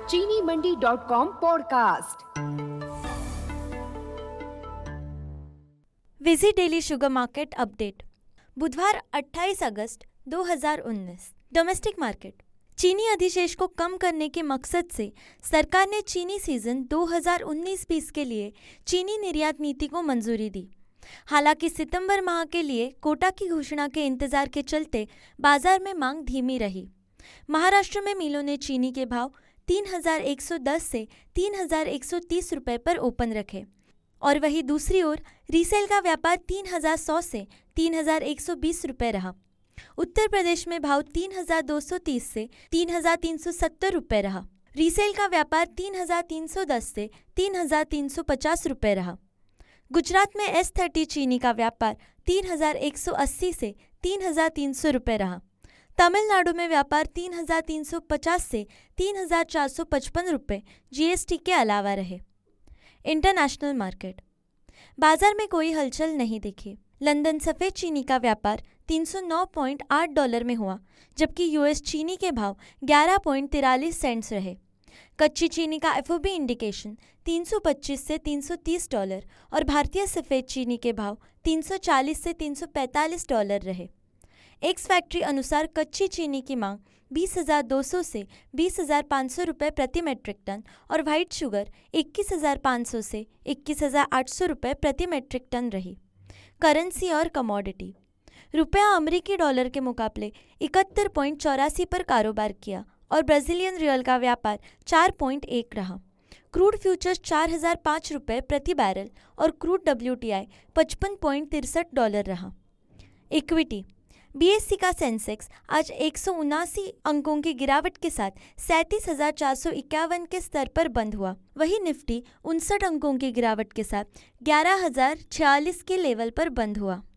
चीनी मंडी.com पॉडकास्ट। विजी डेली शुगर मार्केट अपडेट, बुधवार 28 अगस्त 2019। Domestic market. चीनी अधिशेष को कम करने के मकसद से सरकार ने चीनी सीजन 2019-20 के लिए चीनी निर्यात नीति को मंजूरी दी। हालांकि सितंबर माह के लिए कोटा की घोषणा के इंतजार के चलते बाजार में मांग धीमी रही। महाराष्ट्र में मिलों ने चीनी के भाव 3,110 से 3,130 रुपये पर ओपन रखे और वहीं दूसरी ओर रीसेल का व्यापार 3,100 से 3,120 रुपये रहा। उत्तर प्रदेश में भाव 3,230 से 3,370 रुपये रहा। रीसेल का व्यापार 3,310 से 3,350 रुपये रहा। गुजरात में S30 चीनी का व्यापार 3,180 से 3,300 रुपये रहा। तमिलनाडु में व्यापार 3,350 से 3,455 रुपये GST के अलावा रहे। International market. बाजार में कोई हलचल नहीं दिखी। लंदन सफ़ेद चीनी का व्यापार $309.8 में हुआ, जबकि US चीनी के भाव 11.43 सेंट्स रहे। कच्ची चीनी का FOB इंडिकेशन $325 से $330 और भारतीय सफ़ेद चीनी के भाव $340 से $345 रहे। एक्स फैक्ट्री अनुसार कच्ची चीनी की मांग 20,200 से 20,500 रुपये प्रति मेट्रिक टन और व्हाइट शुगर 21,500 से 21,800 रुपये प्रति मेट्रिक टन रही। करेंसी और कमोडिटी। रुपया अमेरिकी डॉलर के मुकाबले 71.84 पर कारोबार किया और ब्राज़ीलियन रियल का व्यापार 4.1 रहा। क्रूड फ्यूचर्स 4,005 रुपये प्रति बैरल और क्रूड WTI $55.63 रहा। इक्विटी। BSE का सेंसेक्स आज 179 अंकों की गिरावट के साथ 37,451 के स्तर पर बंद हुआ। वहीं निफ्टी 59 अंकों की गिरावट के साथ 11,046 के लेवल पर बंद हुआ।